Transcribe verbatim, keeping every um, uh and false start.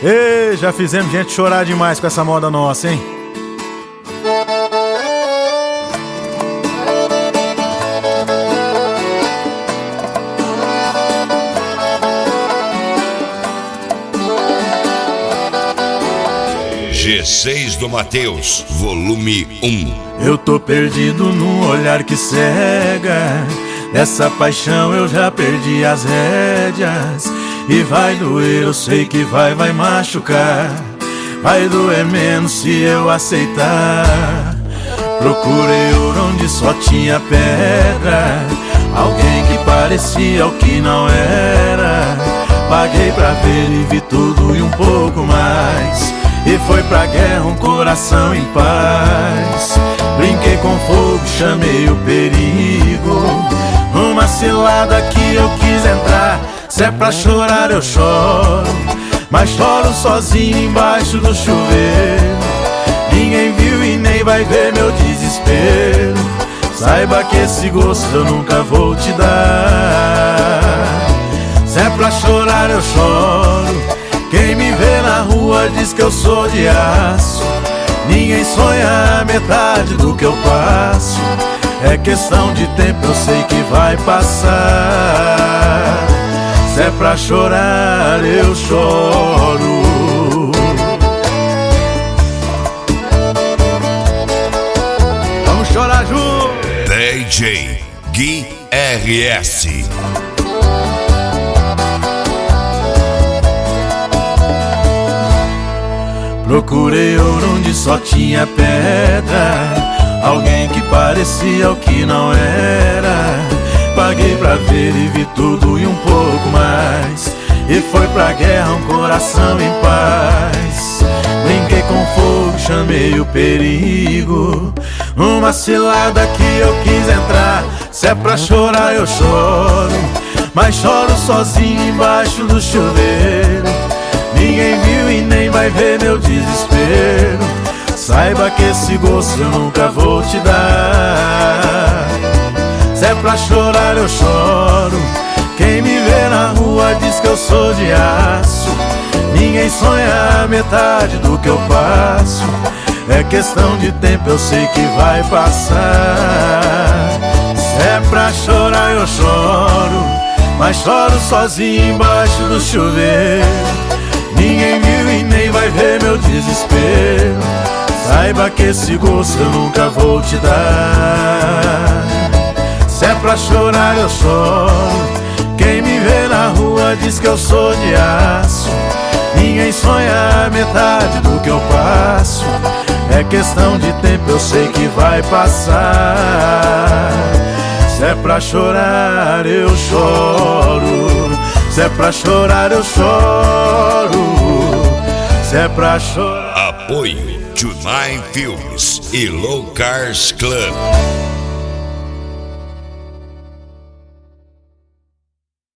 Ei, já fizemos gente chorar demais com essa moda nossa, hein? G seis do Mateus, volume um. Eu tô perdido num olhar que cega. Dessa paixão eu já perdi as rédeas. E vai doer, eu sei que vai, vai machucar. Vai doer menos se eu aceitar. Procurei ouro onde só tinha pedra. Alguém que parecia o que não era. Paguei pra ver e vi tudo e um pouco mais. E foi pra guerra um coração em paz. Brinquei com fogo, chamei o perigo. Numa cilada que eu quis entrar. Se é pra chorar eu choro, mas choro sozinho embaixo do chuveiro. Ninguém viu e nem vai ver meu desespero. Saiba que esse gosto eu nunca vou te dar. Se é pra chorar eu choro. Quem me vê na rua diz que eu sou de aço. Ninguém sonha a metade do que eu passo. É questão de tempo, eu sei que vai passar. Se é pra chorar, eu choro. Vamos chorar junto! D J Gui R S. Procurei ouro onde só tinha pedra. Alguém que parecia o que não era. Paguei pra ver e vi tudo e um pouco mais. E foi pra guerra um coração em paz. Brinquei com fogo, chamei o perigo. Numa cilada que eu quis entrar. Se é pra chorar eu choro, mas choro sozinho embaixo do chuveiro. Ninguém viu e nem vai ver meu desespero. Saiba que esse gosto eu nunca vou te dar. Se é pra chorar eu choro. Quem me vê na rua diz que eu sou de aço. Ninguém sonha a metade do que eu passo. É questão de tempo, eu sei que vai passar. Se é pra chorar eu choro, mas choro sozinho embaixo do chuveiro. Ninguém viu e nem vai ver meu desespero. Saiba que esse gosto eu nunca vou te dar. Se é pra chorar eu choro. Quem me vê na rua diz que eu sou de aço. Ninguém sonha a metade do que eu passo. É questão de tempo, eu sei que vai passar. Se é pra chorar eu choro. Se é pra chorar eu choro. Se é pra chorar. Apoio Junai Filmes e Low Cars Club.